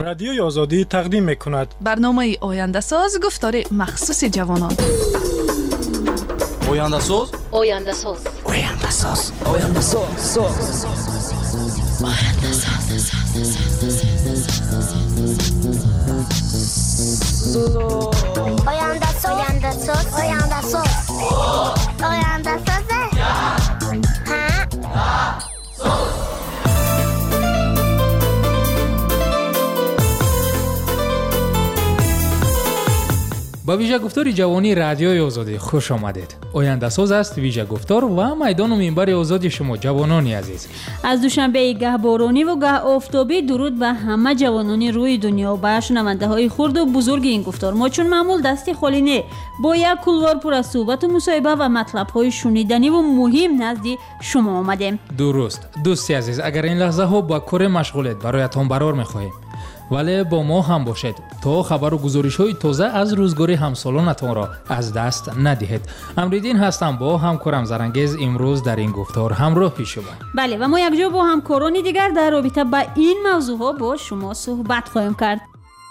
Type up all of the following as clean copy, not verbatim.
رادیوی آزادی تقدیم می‌کند برنامه آینده ساز گفتار مخصوص جوانان. آینده ساز آینده ساز آینده ساز آینده ساز آینده ساز آینده ساز آینده ساز آینده ساز با ویژه گفتار جوانی رادیوی آزادی خوش آمدید. آینده ساز است ویژه گفتار و میدان و منبر آزادی شما جوانان عزیز. از دوشنبه گه بارانی و گه آفتابی درود به همه جوانان روی دنیا و به شنونده‌های خرد و بزرگ این گفتار. ما چون معمول دستی خالی نه، با یک کلوار پر از صحبت و مصاحبه و مطلب‌های شنیدنی و مهم نزد شما آمدیم. درست دوستی عزیز، اگر این لحظه ها با کار مشغولید برایتان برار می‌خواهیم. ولی با ما هم باشید تا خبر و گزارش‌های تازه از روزگار همسالانتان را از دست ندهید. امریدین هستم، با همکارم زرنگیز امروز در این گفتار همراهی شما. بله و ما یکجا با همکاران دیگر در رابطه با این موضوعها با شما صحبت خواهیم کرد.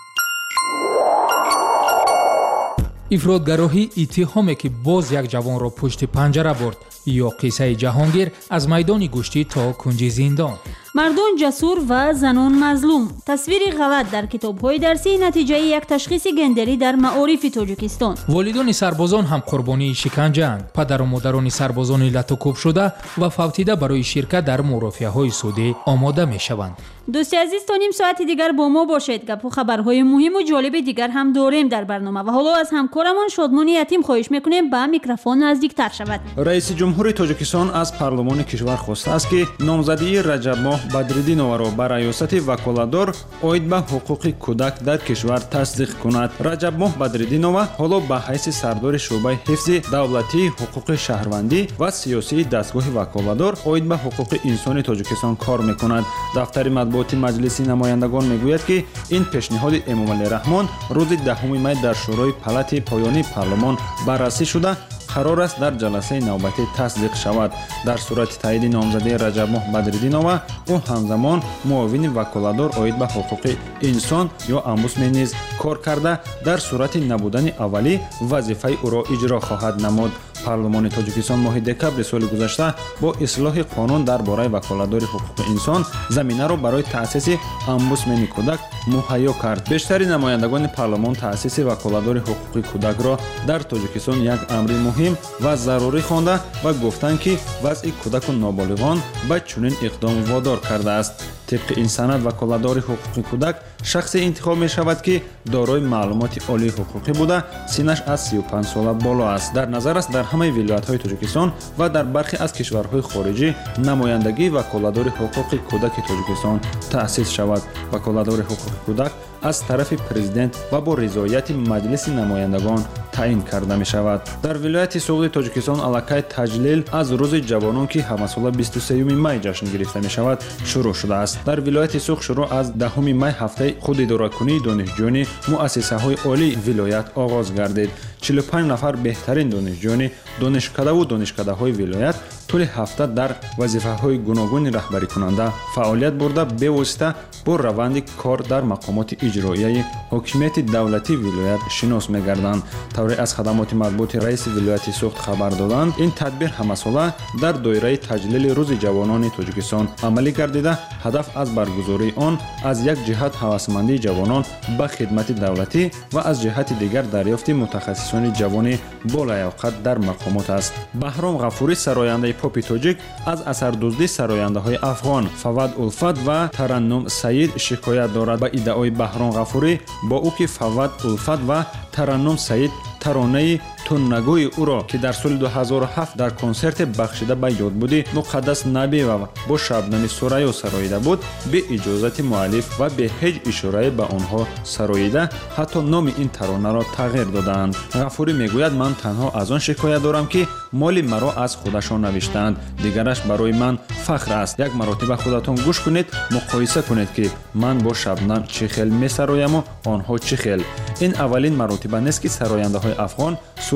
افراطگراهی اتهامی که باز یک جوان را پشت پنجره برد یا قصه جهانگیر از میدان گشتی تا کنج زندان. مردان جسور و زنان مظلوم. تصویری غلط در کتاب‌های درسی نتیجه یک تشخیص گندری در معارف تاجیکستان. والدان سربازان هم قربانی شکنجه‌اند. پدر و مادران سربازان لطوکوب شده و فوتیده برای شرکت در مرافعه‌های سودی آماده می‌شوند. دوستی عزیز، تا نیم ساعت دیگر با ما باشید. گپ و خبرهای مهم و جالب دیگر هم داریم در برنامه و حالا از همکارمان شادمان یتیم خواهش می‌کنیم به میکروفون نزدیک‌تر شود. رئیس جمهور تاجیکستان از پارلمان کشور خواسته است که نامزدی رجب бадридинова ба раёсати ваколадор оид ба ҳуқуқи кӯдак дар кишвар тасдиқ кунад. раҷабмоҳ бадридинова ҳоло ба ҳайси сардори шуъбаи ҳифзи давлатии ҳуқуқи шаҳрвандӣ ва сиёсии дастгоҳи ваколадор оид ба ҳуқуқи инсони тоҷикистон кор мекунад. дафтари матбуоти маҷлиси намояндагон мегӯяд ки ин пешниҳоди эмомалираҳмон рӯзи 10 май дар шӯрои палати поёнии парлумон баррасӣ шуда қарор аст дар ҷаласаи навбатӣ тасдиқ шавад. дар сурати таъиди номзадии раҷабмоҳ бадридинова ӯ ҳамзамон муовини ваколадор оид ба ҳуқуқи инсон ё омбудсмен низ кор карда дар сурати набудани аввалӣ вазифаи ӯро иҷро хоҳад намуд. парлумони тоҷикистон моҳи декабри соли гузашта бо ислоҳи қонун дар бораи ваколадори ҳуқуқи инсон заминаро барои таъсиси омбудсмени кӯдак муҳайё кард. бештари намояндагони парлумон таъсиси ваколадори ҳуқуқи кӯдакро дар тоҷикистон як амри муҳим ва зарурӣ хонда ва гуфтанд ки вазъи кӯдаку ноболиғон ба чунин иқдом водор кардааст. тибқи ин санад ваколадори ҳуқуқи кӯдак шахсе интихоб мешавад ки дорои маълумоти олии ҳуқуқӣ буда синаш аз 35 сола боло аст. дар назар аст дар ҳамаи вилоятҳои тоҷикистон ва дар бархе аз кишварҳои хориҷӣ намояндагии ваколадори ҳуқуқи кӯдаки тоҷикистон таъсис шавад. ваколадори ҳуқуқи кӯдак аз тарафи президент ва бо ризояти маҷлиси намояндагон таъин карда мешавад. дар вилояти суғди тоҷикистон аллакай таҷлил аз рӯзи ҷавонон ки ҳамасола 23 май ҷашн гирифта мешавад шурӯъ шудааст. дар вилояти суғ шурӯъ аз 10 май ҳафтаи худидоракунии донишҷӯёни муассисаҳои олии вилоят оғоз гардид. 45 нафар беҳтарин донишҷӯёни донишкадаву донишкадаҳои вилоят тӯли ҳафта дар вазифаҳои гуногуни раҳбарикунанда фаъолият бурда бевосита бо раванди кор дар мақомоти иҷроияи ҳокимияти давлатии вилоят шинос мегарданд. тавре аз хадамоти матбуоти раиси вилояти суғд хабар доданд, ин тадбир ҳамасола дар доираи таҷлили рӯзи ҷавонони тоҷикистон амалӣ гардида, ҳадаф аз баргузории он аз як ҷиҳат ҳавасмандии ҷавонон ба хидмати давлатӣ ва аз ҷиҳати дигар дарёфти мутахассисони ҷавони болаёқат дар мақомот аст. баҳром ғафурӣ, сарояндаи попи тоҷик, аз асардуздии сарояндаҳои афғон Фавад Улфат ва Тараннум Саид шикоят дорад. ба иддаои баҳром ғафурӣ, бо ӯ ки Фавад Улфат ва Тараннум Саид таронаи туннагӯи ӯро ки дар соли 2007 дар консерте бахшида ба ёдбуди Муқаддас Набиева бо Шабнами Сураё сароида буд, бе иҷозати муаллиф ва бе ҳеҷ ишорае ба онҳо сароида, ҳатто номи ин таронаро тағйир доданд. ғафурӣ мегӯяд: ман танҳо аз он шикоят дорам ки моли маро аз худашон навиштаанд, дигараш барои ман фахр аст. як маротиба худатон гӯш кунед, муқоиса кунед ки ман бо Шабнам чӣ хел месарояму онҳо чӣ хел. ин аввалин маротиба нест ки сарояндаҳои афғон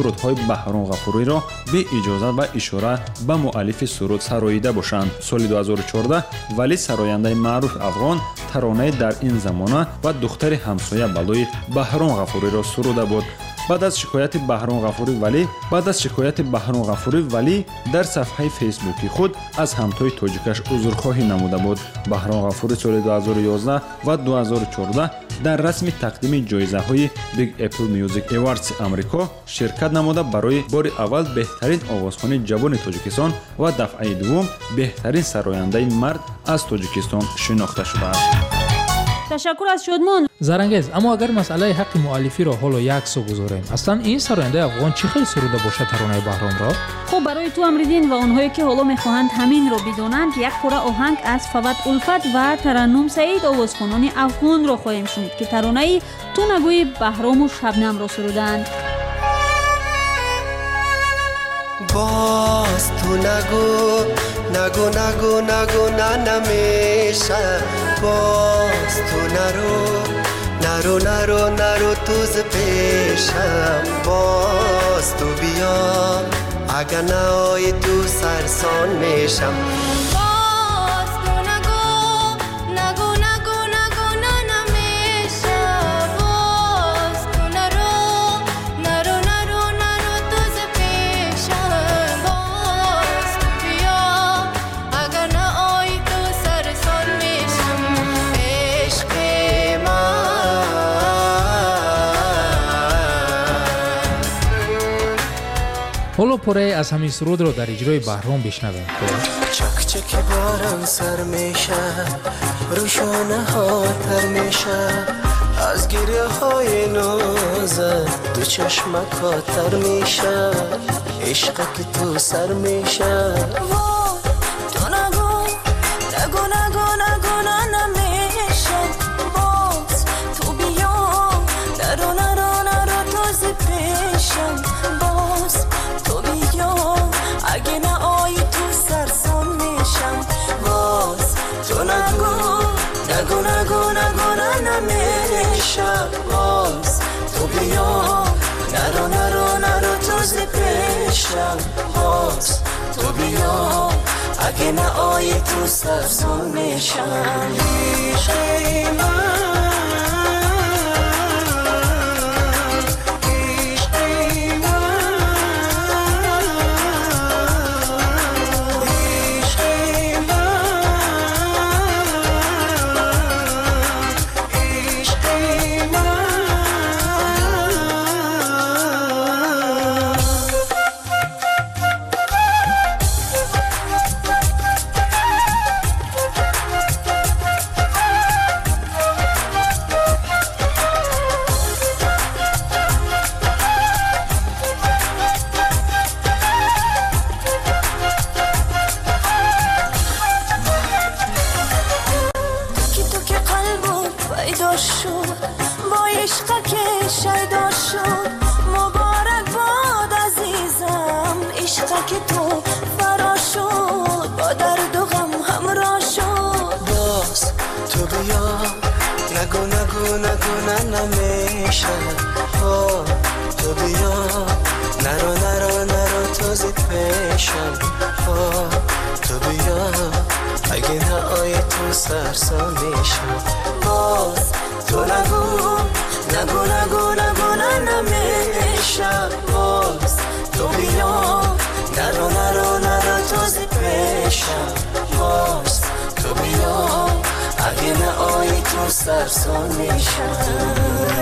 сурудҳои баҳром ғафуриро бе иҷозат ва ишора ба муаллифи суруд сароида бошанд. соли 2014 вали сарояндаи маъруфи афғон таронаи дар ин замона ва духтари ҳамсоя балои баҳром ғафуриро суруда буд. بعد از شکایت بهرام غفوری ولی در صفحه فیسبوکی خود از همتای تاجیکش عذرخواهی نموده بود. بهرام غفوری سال 2011 و 2014 در رسم تقدیم جایزه های بیگ اپل میوزیک ایواردز امریکا شرکت نموده برای بار اول بهترین آوازخوان جوان تاجیکستان و دفعه دوم بهترین سراینده مرد از تاجیکستان شناخته شده است. تشکر از شادمان. زرنگیز، اما اگر مسئله حق مؤلفی را حالا یک سو بگذاریم، اصلا این سراینده افغان چه خیلی سروده باشه ترانه بهرام را؟ خب برای تو امریدین و اونهایی که حالا میخواهند همین رو بدونند، یک پاره آهنگ از فوت الفت و ترنم سعید آوازخوانان افغان را خواهیم شنید که ترانه تو نگوی بهرام و شبنم را سرودند. باز تو نگو نگو نگو نگو نمیشه، باز تو نرو نرو توز پیشم، باز تو بیا اگر نای تو سرسان میشم. حالا پاره از همین سرود رو در اجرای بهرام بشنویم. چک چک بارم سر میشه، روشانه ها تر میشه، از گریه های نازه دو چشمک ها تر میشه، عشق که تو سر میشه. تو نگو نمیشه، باز تو بیا نرو توز پیشم، باز تو بیا اگه نایی تو سرسان میشم، باز تو نگو نمیشه، باز تو بیا نرو توز پیشم، باز تو بیا اگه نایی تو سرسان میشم. عشقی من نمیشه، تو بیا نرو توز پیشم، تو بیا اگه نایی تو سرسان میشم، باز تو نگو نمیشه، باز تو بیا نرو توز پیشم، باز تو بیا اگه نایی تو سرسان میشم.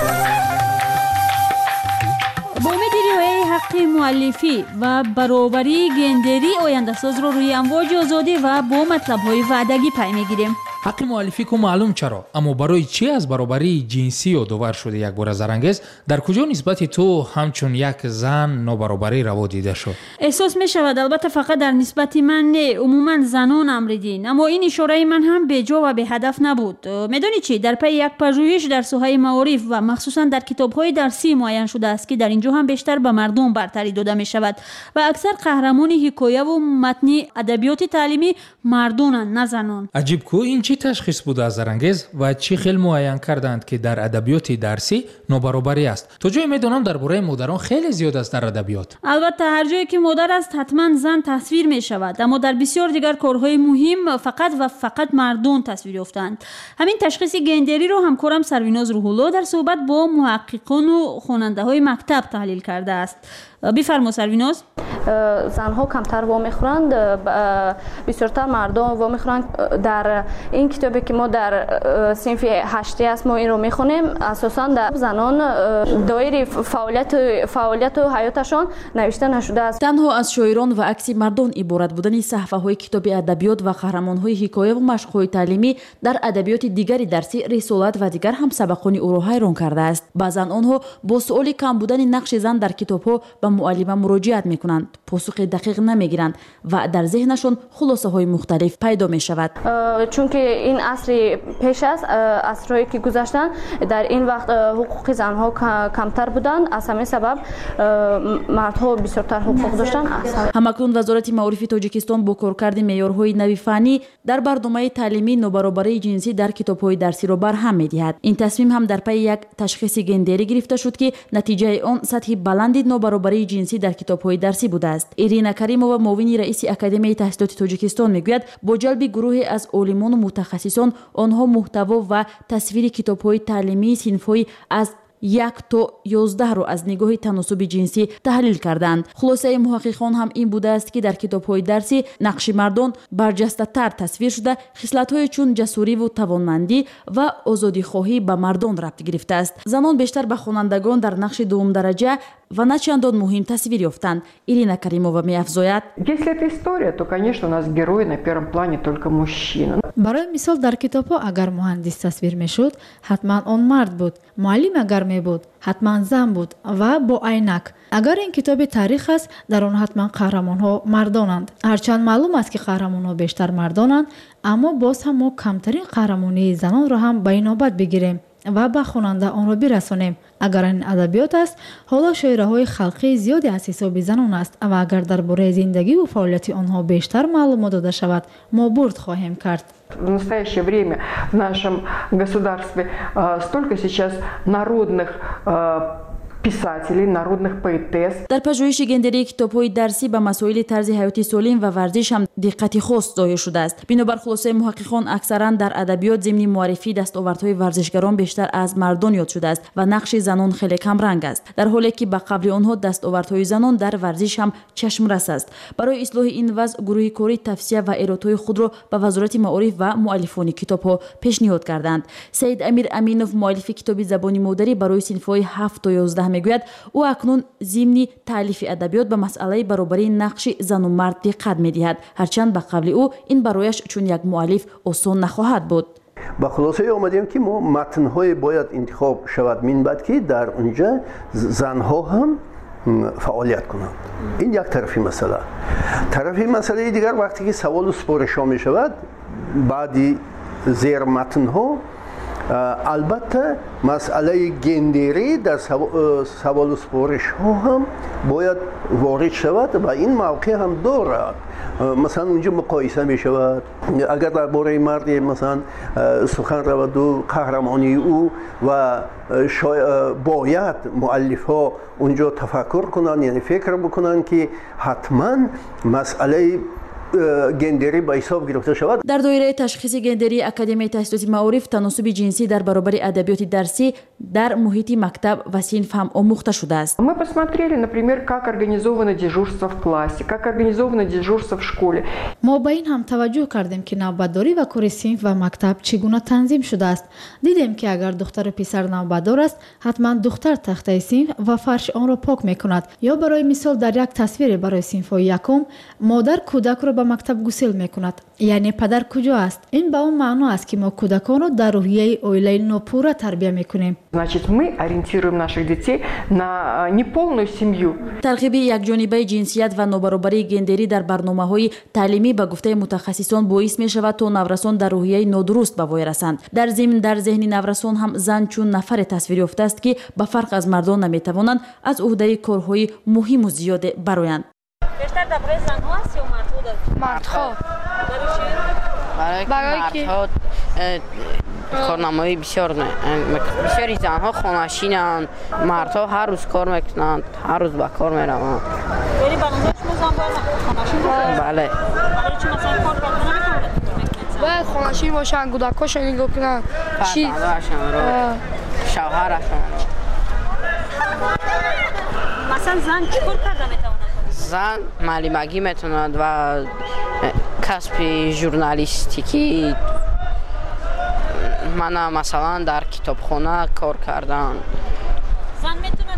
با امید رعایت حق مؤلفی و برابری گندری آینده‌ساز رو روی امواج آزادی و با مطلب‌های وعدگی پی می‌گیریم. حق مؤلفی کو معلوم چرا، اما برای چی از برابری جنسی یادآور شده یک بار زرنگیز؟ در کجا نسبت تو همچون یک زن نابرابری روا دیده شد؟ احساس می شود البته فقط در نسبت من نه، عموما زنان امریدین، اما این اشاره من هم به جا و به هدف نبود. میدونی چی، در پی یک پژوهش در ساحه معارف و مخصوصا در کتاب‌های درسی معین شده است که در اینجا هم بیشتر به مردم برتری داده می شود و اکثر قهرمان حکایه و متن ادبیات تعلیمی مردانند نه زنان. عجیب کو، این چه چی تشخیص بود از زرانگیز و چی خیلی معین کردند که در ادبیات درسی نابرابری است؟ تا جایی میدونم درباره مادران خیلی زیاد است در ادبیات. البته هر جایی که مادر است حتما زن تصویر می شود، اما در بسیار دیگر کارهای مهم فقط مردان تصویر یافتند. همین تشخیص گندری رو همکارم سرویناز روح‌الله در صحبت با محققان و خواننده های مکتب تحلیل کرده است. بفرما سرویناز. زنها کمتر وام میخورند، بسیارتر مردان وام میخورند. در این کتابی که ما در صنف 8 است ما این رو میخونیم، اساسا در زنان دایره فعالیت و حیاتشان نوشته نشده است. تنها از شاعران و عکس مردان عبارت بودن صفحه‌های کتاب ادبیات و قهرمان‌های حکایه و مشق‌های تعلیمی در ادبیات دیگری درسی، رسالت و دیگر هم سبقان او را حیران کرده است. بعضن آنها با سؤال کم بودن نقش زن در کتاب‌ها به معلم مراجعت می‌کنند، پاسخ دقیق نمی‌گیرند و در ذهنشان خلاصه‌های مختلف پیدا می‌شود. چون که این عصر پیش است، عصرهایی که گذشتن، در این وقت حقوق زنها کمتر بودند، از همین سبب مردها بسیارتر حقوق داشتند. همکنون وزارت معارف تاجیکستان با کارکرد معیارهای نوی فنی در برنامه تعلیمی نابرابری جنسی در کتاب‌های درسی را برهم می‌دهد. این تصمیم هم در پی یک تشخیص گندری گرفته شد که نتیجه آن سطح بلند نابرابری جنسی در کتاب‌های درسی بوده است. ایرینا کریمووا معاون رئیس اکادمی تحصیلات تاجیکستان میگوید با جلب گروهی از عالمان و متخصصان آنها محتوا و تصویر کتاب‌های تعلیمی صنف‌های از 1 تا 11 رو از نگاه تناسب جنسی تحلیل کردند. خلاصه محققان هم این بوده است که در کتاب‌های درسی نقش مردان برجسته‌تر تصویر شده، خصلت‌های چون جسوری و توانمندی و آزادی‌خواهی به مردان ربط گرفته است. زنان بیشتر به خوانندگان در نقش دوم درجه و نه چندان مهم تصویر یافتند. ایرینا کریمووا می‌افزاید: Если это история, то, конечно, у нас герой на первом плане только мужчина. برای مثال در کتاب‌ها اگر مهندس تصویر می‌شد، حتما آن مرد بود. معلم اگر می‌بود، حتما زن بود و با عینک. اگر این کتاب تاریخ است، در آن حتما قهرمان‌ها مردانند. هرچند معلوم است که قهرمان‌ها بیشتر مردانند، اما باز هم ما کمترین قهرمانی زنان را هم به این نوبت بگیریم و به خواننده آن را برسانیم. اگر این ادبیات است، حالا شاعرهای خلقی زیادی از حساب زنان است و اگر درباره زندگی و فعالیت آنها بیشتر معلومات داده شود، ما برد خواهیم کرد. В настоящее время в нашем государстве столько сейчас народных писателей, народных поэтесс. در پژوهش گندری کتاب‌های درسی به مسائل طرز حیاتی سالم و ورزش هم دقت خاص ظاهر شده است. بنابر خلاصه محققان اکثرا در ادبیات ضمن معرفی دستاوردهای ورزشگران بیشتر از مردان یاد شده است و نقش زنان خیلی کم رنگ است، در حالی که به قبل آنها دستاوردهای زنان در ورزش هم چشم رس است. برای اصلاح این وضع گروه کاری توصیه و ارائه‌های خود را به وزارت معارف و مؤلفان کتاب‌ها پیشنهاد کردند. سید امیر امینوف مؤلف کتاب زبان مادری برای صنف‌های 7 تا 11 میگوید او اکنون ضمن تالیف ادبیات به مسئله برابری نقش زن و مرد دقت می‌دهد، هرچند به قبل او این برایش چون یک مؤلف آسان نخواهد بود. با خلاصه آمدیم که ما متن‌های باید انتخاب شود من بعد که در اونجا زنها هم فعالیت کنند. این یک طرفی مسئله. طرفی مسئله دیگر وقتی که سوال و سپارش ها می شود بعدی زیر متن‌ها البته مسئله گندری در سوال و سپارش ها هم باید وارد شود و این موقع هم دارد. مثلا اونجا مقایسه می شود، اگر درباره مرد مثلا سخن رود و قهرمانی او و باید مؤلف ها اونجا تفکر کنند، یعنی فکر بکنند که حتما مسئله گندری به حساب گرفته شود. در دایره تشخیص گندری اکادمی تحصیلات معارف تناسب جنسی در برابر ادبیات درسی در محیط مکتب و صنف هم آموخته شده است. Мы посмотрели, например, как организовано дежурство в классе, как организовано дежурство в школе. ما به این هم توجه کردیم که نوبتداری و کار صنف و مکتب چگونه تنظیم شده است. دیدیم که اگر دختر پسر نوبتدار است، حتما دختر تخته صنف و فرش آن را پاک میکند. یا برای مثال در یک تصویر برای صنف یکم، مادر کودک را به مکتب گسیل میکند. یعنی پدر کجا است؟ این به اون معنا است که ما کودکان را در روحیه عائله ناپوره تربیت میکنیم. Значит, мы ориентируем наших детей на неполную семью. ترغیب یکجانبه جنسیت و نابرابری گندری در برنامه‌های تعلیمی به گفته متخصصان باعث می‌شود تا نورسان در روحیه نادرست به وای رسند. در ضمن در ذهن نورسان هم زن چون نفر تصویر یافته است که به فرق از مردان نمی‌توانند از عهده کارهای مهم و زیاده برآیند. بیشتر درباره زن‌ها است یا مردها؟ مردها. برای مردها کارنامه‌ای بسیاری زنها خانه‌نشینند، مردها هر روز کار میکنند، هر روز به کار میروند. یعنی برنامه شما زن باید خانه‌نشین؟ بله. برای چی مثلا کار کردن باید خانه‌نشین باشن، کودکاشون نگاه کنن، فرزنداشون، شوهرشون. مثلا زن چیکار کرده میتونه؟ زن معلمگی میتوند و کسب ژورنالیستیکی، من مثلا در کتابخانه کار کردم. زن میتونه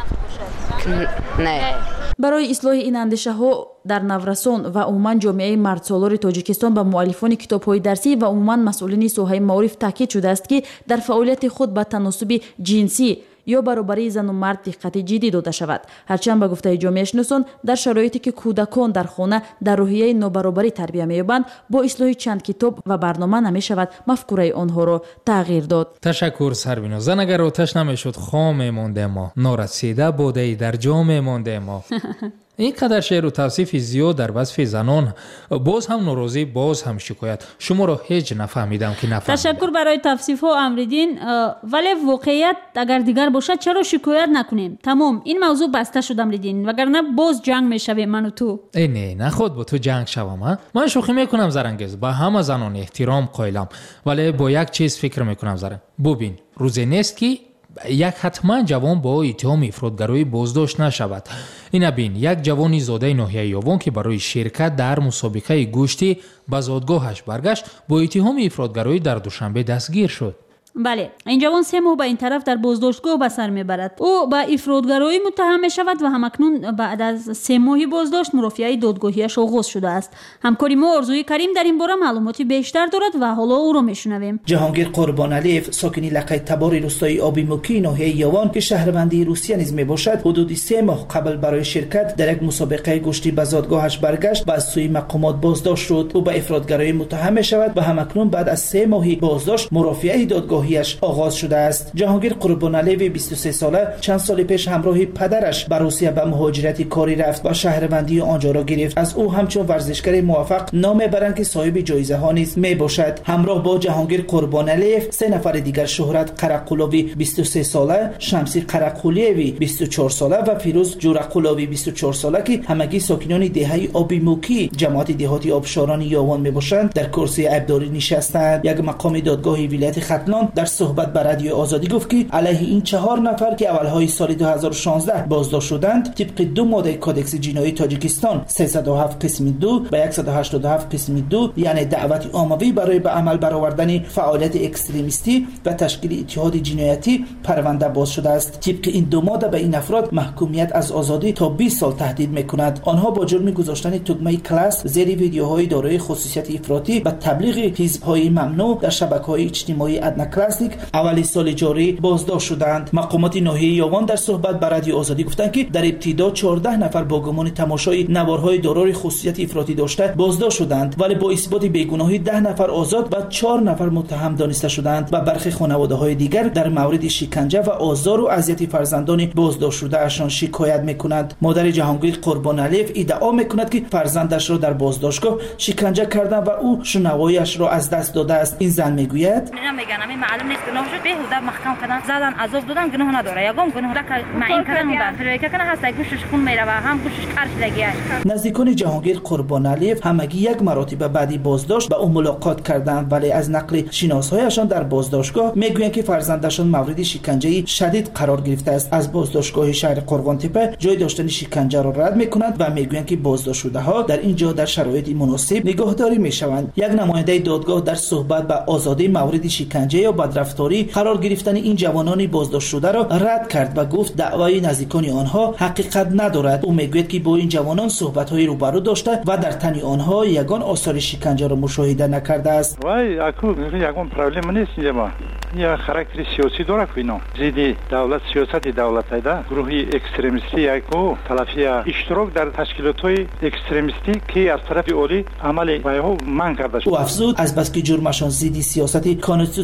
کسب نفت باشه؟ نه. برای اصلاح این اندیشه‌ها در نورسان و عموما جامعه مردسالار تاجیکستان به مؤلفان کتاب‌های درسی و عموما مسئولین ساحه معارف تاکید شده است که در فعالیت خود به تناسب جنسی یا برابری زن و مرد دقت جدی داده شود. هرچند به گفته جامعه شناسان در شرایطی که کودکان در خانه در روحیه نابرابری تربیت می‌یابند، با اصلاح چند کتاب و برنامه نمی‌شود مفکوره آنها را تغییر داد. تشکر سربینا. زن اگر آتش نمی‌شد خام می‌مانده ما، نارسیده بوده‌ای در جام می‌مانده ما. این قدر شعر و توصیف زیاد در وصف زنان، باز هم ناراضی، باز هم شکایت. شما را هیچ نفهمیدم که نفهمیدم. تشکر برای توصیف ها امریدین، ولی واقعیت اگر دیگر باشد چرا شکایت نکنیم؟ تمام این موضوع بسته شد امریدین، وگرنه باز جنگ میشویم من و تو. نه خود با تو جنگ شوم. من شوخی میکنم زرنگز، با همه زنان احترام قائلم، ولی با یک چیز فکر میکنم زرنگ. ببین روزی نیست که یک حتما جوان با اتهام افراطگرایی بازداشت نشود. این بین یک جوانی زاده ناحیه یاوان که برای شرکت در مسابقه گوشتی به زادگاهش برگشت با اتهام افراطگرایی در دوشنبه دستگیر شد. بله، این جوان 3 ماه به این طرف در بازداشتگاه به سر میبرد. او به افراطگرایی متهم می شود و همکنون بعد از 3 ماهی بازداشت مرافعه دادگاهیش آغاز شده است. همکاری ما آرزوی کریم در این باره معلوماتی بیشتر دارد و حالا او را میشنویم. جهانگیر قربانعلیف، ساکنی لقه تبار روستای آبیموکی ناحیه یاوان که شهروندی روسیه نیز میباشد، حدود 3 ماه قبل برای شرکت در یک مسابقه گوشتی به زادگاهش برگشت و از سوی مقامات بازداشت شد. او به افراطگرایی متهم می شود و همکنون بعد از 3 ماهی بازداشت مرافعه دادگاهی آغاز شده است. جهانگیر قربانعلیف 23 ساله چند سال پیش همراه پدرش به روسیه به مهاجرت کاری رفت و شهروندی آنجا را گرفت. از او همچون ورزشکار موفق نام میبرند که صاحب جایزه ها نیز میباشد. همراه با جهانگیر قربانعلیف 3 نفر دیگر شهرت قرقلوی 23 ساله، شمسی قرقلیوی 24 ساله و فیروز جورقلوی 24 ساله که همگی ساکنان دهه آبیموکی جماعت دهاتی آبشاران یاوان میباشند در کرسی عبداری نشستند. یک مقام دادگاه ولایت ختلان در صحبت با رادیو آزادی گفت که علیه این 4 نفر که اولهای سال 2016 بازداشت شدند طبق 2 ماده کدکس جنایی تاجیکستان 307 قسم 2 و 187 قسم 2 یعنی دعوت عاموی برای به عمل برآوردن فعالیت اکستریمیستی و تشکیل اتحاد جنایتی پرونده باز شده است. طبق این 2 ماده به این افراد محکومیت از آزادی تا 20 سال تهدید میکند. آنها با جرم گذاشتن تگمه کلاس زیر ویدیوهای دارای خصوصیت افراطی و تبلیغ حزب‌های ممنوع در شبکه‌های اجتماعی ادنا کلاسیک اولی سال جاری بازداشت شدند. مقامات ناحیه یاوان در صحبت با رادیو آزادی گفتند که در ابتدا 14 نفر با گمان تماشای نوارهای دارای خصوصیت افراطی داشته بازداشت شدند، ولی با اثبات بیگناهی 10 نفر آزاد و 4 نفر متهم دانسته شدند و برخی خانواده‌های دیگر در مورد شکنجه و آزار و اذیت فرزندان بازداشت شده اشان شکایت می‌کنند. مادر جهانگیر قربانعلیف ادعا می‌کند که فرزندش را در بازداشتگاه شکنجه کردند و او شنوایی‌اش را از دست داده است. این زن میگوید معلوم نیست گناهش بهوده محکم کردن زدن عذاب دادن گناه نداره یگام گناه را معین کردن بودن که کنه هست گوشش خون میره و هم گوشش قرش لگیه. نزدیکان جهانگیر قربانعلیف همگی یک مراتب بعدی بازداشت با او ملاقات کردند، ولی از نقل شناسایشان در بازداشتگاه میگویند که فرزندشان مورد شکنجه شدید قرار گرفته است. از بازداشتگاه شهر قربانتپه جای داشتن شکنجه را رد میکنند و میگویند که بازداشت شده ها در اینجا در شرایط مناسب نگهداری میشوند. یک نماینده دادگاه در صحبت با آزادی مورد شکنجه یا بدرفتاری قرار گرفتن این جوانان بازداشت شده را رد کرد و گفت دعوای نزدیکان آنها حقیقت ندارد. او میگوید که با این جوانان صحبت‌های روبرو داشته و در تن آنها یگان آثار شکنجه را مشاهده نکرده است. وای اكو یگان پرابلم نیست اینجا. یا خاراکتر سیاسی داره که اینا زیدی دولت سیاست دولت ایده گروهی اکستریمیستی یکو تلافی اشتراک در تشکیلات‌های اکستریمیستی که از طرف اولی عمل وایو من کرده شد. او افزود از بس که جرمشان زیدی سیاست کانستیتوسیونی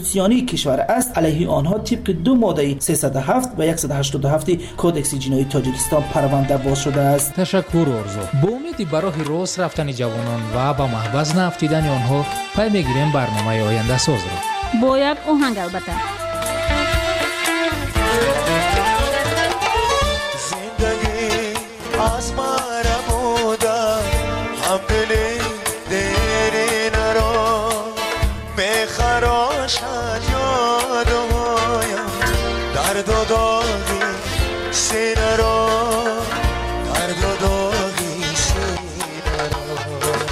کشور است علیه آنها طبق 2 ماده 307 و 187 کودکس جنایی تاجیکستان پرونده باز شده است. تشکر ارزو. با امید به راه راست رفتن جوانان و با محبس نافتیدن آنها پی میگیریم برنامه آینده ساز را. با یک آهنگ البته. زندگی از مرموده هم دلی دیرین را میخراشد یادهایم درد و داغی سینه را درد و داغی سینه را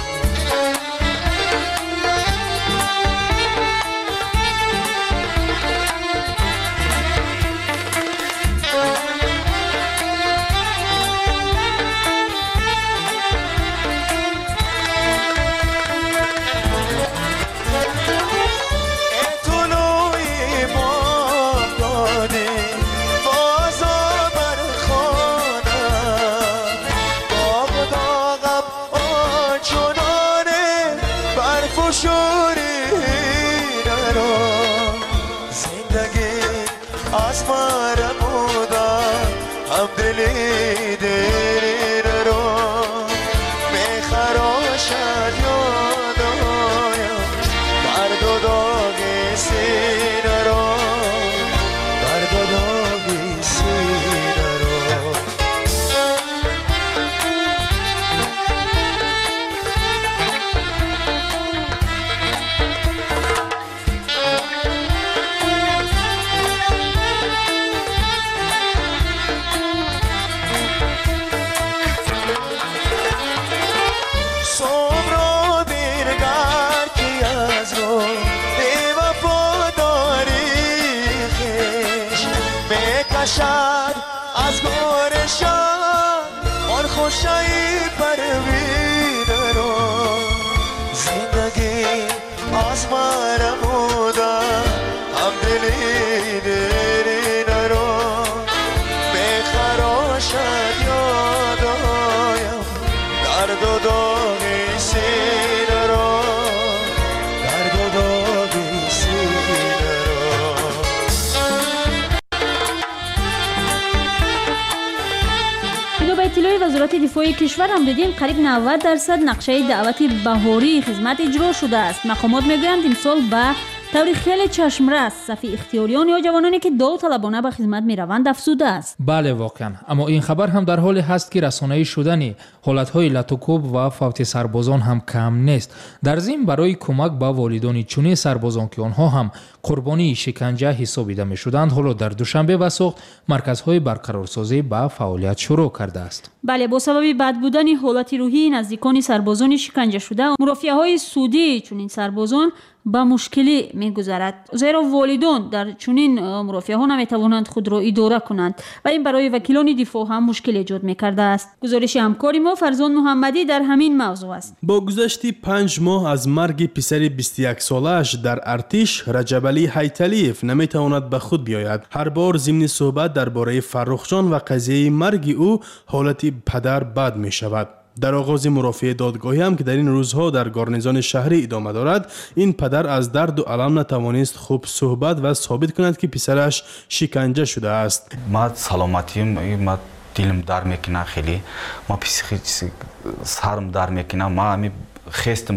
از گورشان آن خوشایی پرویده رو زندگی از مرموده هم دلی دیرین رو بخراشد یادایم درد و داغی سینه رو درد و داغی سینه رو. به اطلاع وزارت دفاع کشور هم دیدیم قریب 90% نقشه دعوت بهاری خدمت اجرا شده است. مقامات میگویند امسال به طور خیلی چشمرس صف اختیاریان یا جوانانی که داوطلبانه به خدمت میروند افزوده است. بله واقعا، اما این خبر هم در حالی هست که رسانه‌ای شدن حالت‌های لطوکوب و فوت سربازان هم کم نیست. در ضمن برای کمک به والدان چنین سربازان که آنها هم قربانی شکنجه حسابیده می‌شدند، حالا در دوشنبه و سوخت مرکزهای برقرارسازی به فعالیت شروع کرده است. بله، با سبب بد بودن حالت روحی نزدیکان سربازان شکنجه شده، مرافعه‌های سودی چنین سربازان با مشکلی می‌گذرد، زیرا والدان در چنین مرافعه‌ها نمی‌توانند خود را اداره کنند و این برای وکیلان دفاع هم مشکل ایجاد می‌کرده است. گزارش همکاری ما فرزان محمدی در همین موضوع است. با گذشت 5 ماه از مرگ پسر 21 ساله‌اش در ارتش، رجب علی حیتلیف نمی‌تواند به خود بیاید. هر بار ضمن صحبت درباره فرخ جان و قضیه مرگ او حالت پدر بد می‌شود. در آغاز مرافعه دادگاهی هم که در این روزها در گارنیزان شهری ادامه دارد، این پدر از درد و الم نتوانست خوب صحبت و ثابت کند که پسرش شکنجه شده است. ما سلامتیم، ما دلم در میکنه، خیلی ما پسیخی سرم در میکنه. ما همی خستم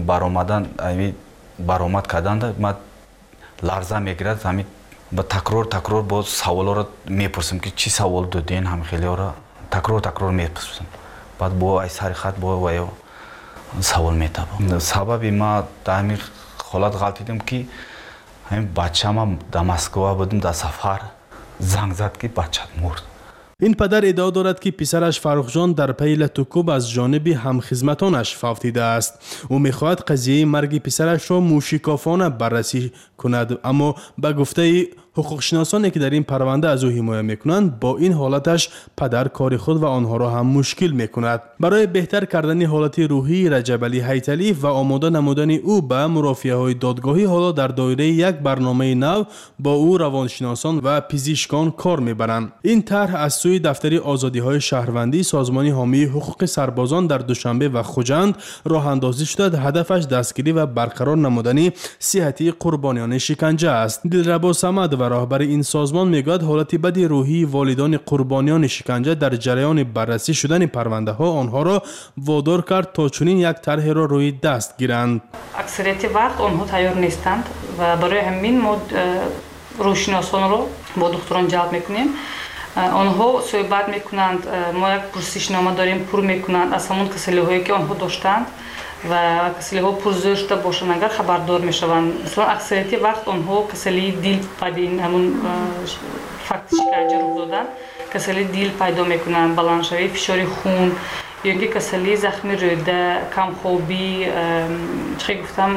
برآمد کردن، ما لرزه میگیرد. همی با تکرار باز سوالا را میپرسم که چی سوال دادین، هم خیلی را تکرار میپرسم. بعد با ای سرخط با وایو سوال میتابم. سببی ما در همین حالت غلطیدم که همین بچه ما در مسکو بودم، در سفر زنگ زد که بچه مرد. این پدر ادعا دارد که پسرش فرخ جان در پی لطوکوب از جانب همخدمتانش فوت دیده است. او میخواهد قضیه مرگ پسرش را موشکافانه بررسی کند، اما به گفته حقوقشناسانی که در این پرونده از او حمایت میکنند با این حالتش پدر کار خود و آنها را هم مشکل میکند. برای بهتر کردن حالت روحی رجب علی هیتلی و آماده نمودن او به مرافعه‌های دادگاهی حالا در دایره یک برنامه نو با او روانشناسان و پزشکان کار میبرند. این طرح از سوی دفتر آزادی‌های شهروندی سازمان حامی حقوق سربازان در دوشنبه و خوجند راه اندازی شده. هدفش دستگیری و برقرار نمودن صحتی قربانیان شکنجه است. دلربا صمد و راهبر این سازمان میگوید حالت بد روحی والدان قربانیان شکنجه در جریان بررسی شدن پرونده ها آنها را وادار کرد تا چنین یک طرح را روی دست گیرند. اکثریت وقت آنها تیار نیستند و برای همین ما روانشناسان را با دکتران جلب میکنیم. آنها صحبت میکنند، ما یک پرسشنامه داریم پر میکنند از همون کسلی‌هایی که آنها داشتند و کسلی‌ها پرزور شده باشند اگر خبردار میشوند. مثلا اکثریت وقت آنها کسلی دیل پدین همون فکت شکنجه رو دادن کسلی دیل پیدا میکنند، بلندشوی فشار خون یا که کسلی زخمی روده، کم خوابی، چه گفتم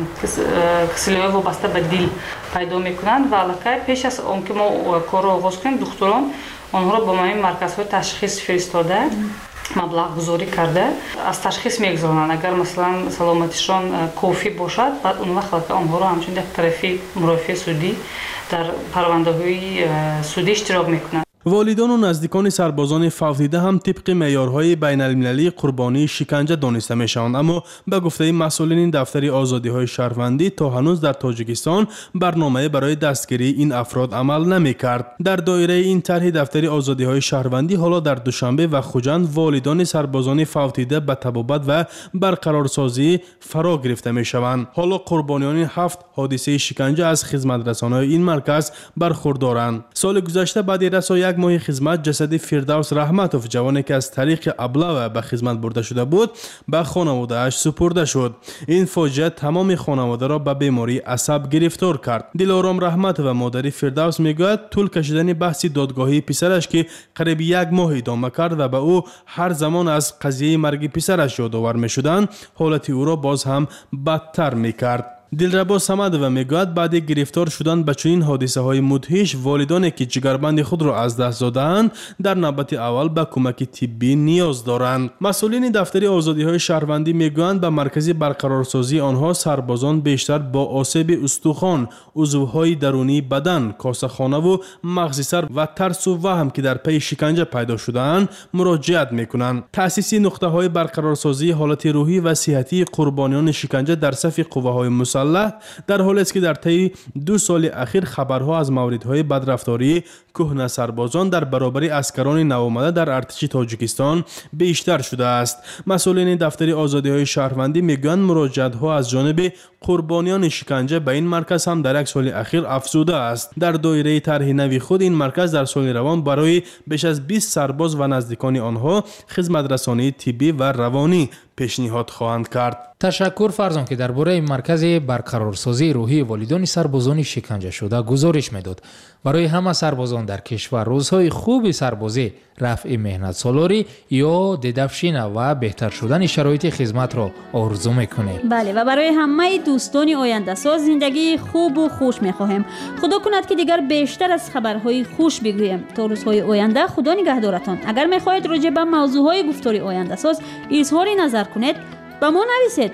کسلی‌های وابسته به دیل پیدا میکنند و علاقه پیش از آنکه ما کار را آغاز کنیم دکتران آنها را با این مرکزهای تشخیص فرستاده مبلغ گذاری کرده از تشخیص میگذارند. اگر مثلا سلامتیشان کافی باشد بعد اون وقت آنها را همچون یک طرفی مرافع سودی در پرونده های سودی اشتراک میکنند. والدان و نزدیکان سربازان فوتیده هم طبق معیارهای بین المللی قربانی شکنجه دانسته میشوند، اما به گفته مسئولین دفتر آزادی‌های شهروندی تا هنوز در تاجیکستان برنامه برای دستگیری این افراد عمل نمی‌کرد. در دایره این طرح دفتر آزادی‌های شهروندی حالا در دوشنبه و خوجند والدان سربازان فوتیده به تبابت و برقرارسازی فرا گرفته میشوند. حالا قربانیان 7 حادثه شکنجه از خدمت‌رسان‌های این مرکز برخوردارند. سال گذشته بعد رسای یک ماه خدمت جسد فردوس رحمتوف جوانی که از طریق ابله به خدمت برده شده بود به خانواده‌اش سپرده شد. این فاجعه تمام خانواده را به بیماری عصب گرفتار کرد. دلارام رحمتوف و مادر فردوس میگوید طول کشیدن بحث دادگاهی پسرش که قریب یک ماه ادامه کرد و به او هر زمان از قضیه مرگ پسرش یادآور میشدند حالت او را باز هم بدتر میکرد. دلربا صمد و میگوید بعد گرفتار شدن به چنین حادثه های مدهش والدانی که جگربند خود را از دست دادند در نوبت اول به کمک طبی نیاز دارند. مسئولین دفتر آزادی های شهروندی میگویند به مرکز برقرارسازی آنها سربازان بیشتر با آسیب استخوان، عضوهای درونی بدن، کاسه خانه و مغز سر و ترس و وهم که در پی شکنجه پیدا شده‌اند مراجعت میکنند. تأسیس نقطه های برقرارسازی حالت روحی و صحتی قربانیان شکنجه در صف قوه‌های مسلح در حالی است که در طی 2 سال اخیر خبرها از موردهای بدرفتاری کهنه سربازان در برابر اسکران نوآمده در ارتش تاجیکستان بیشتر شده است. مسئولین دفتر آزادی‌های شهروندی میگویند مراجعت‌ها از جانب قربانیان شکنجه به این مرکز هم در یک سال اخیر افزوده است. در دایره طرح نوی خود این مرکز در سال روان برای بیش از 20 سرباز و نزدیکان آنها خدمت رسانی طبی و روانی پیشنهاد خواهند کرد. تشکر فرزان که درباره مرکز برقرارسازی روحی والدان سربازان شکنجه شده گزارش میداد. برای همه سربازان در کشور روزهای خوب سربازی، رفع مهنت سالاری یا دیدفشین و بهتر شدن شرایط خدمت را آرزو میکنیم. بله و برای همه دوستان آینده ساز زندگی خوب و خوش میخواهیم. خدا کند که دیگر بیشتر از خبرهای خوش بگوییم. تا روزهای آینده خدا نگهدارتان. اگر میخواهید راجع به موضوعهای گفتاری آینده ساز اظهار نظر کنید با ما نویسید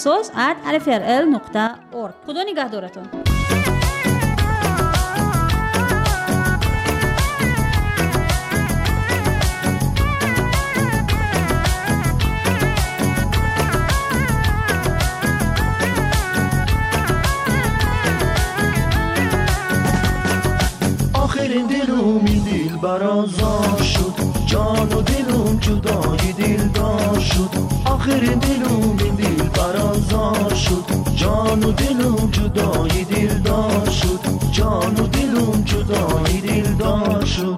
oyandasaz@rfrl.org. خدا نگهدارتان. آخرین دلوم این دل برازار شد، جان و دلوم جدای دلدار شد. آخرین دلوم این دل برازار شد، جان و دلوم جدای دلدار شد. جان و دلوم جدای دلدار شد.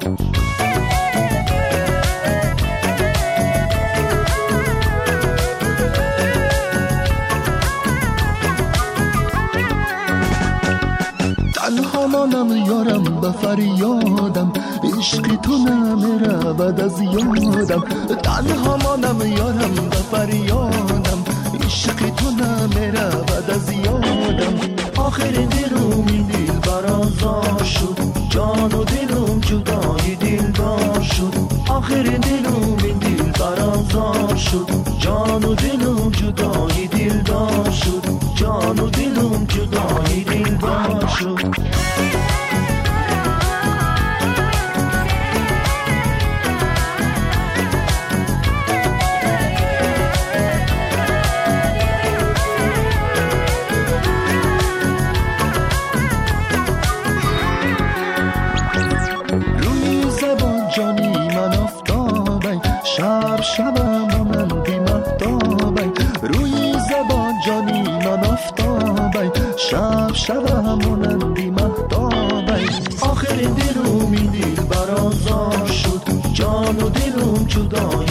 تنها مانم یارم به فریادم، عشق تو نمیره بعد از یادم. تنها مانم یارم به فریادم، عشق تو نمیره بعد از یادم. آخر دلم این دل برازار شد جان و دلم جدای دلدار شد آخر دلم این دل برازار شد جان و دلم جدای دلدار شد جان و دلم جدای دلدار شد شبم مانندی مهتابی روی زبان جانی من افتابی شبم مانندی مهتابی آخر دلم این دل برازار شد جان و دلم جدای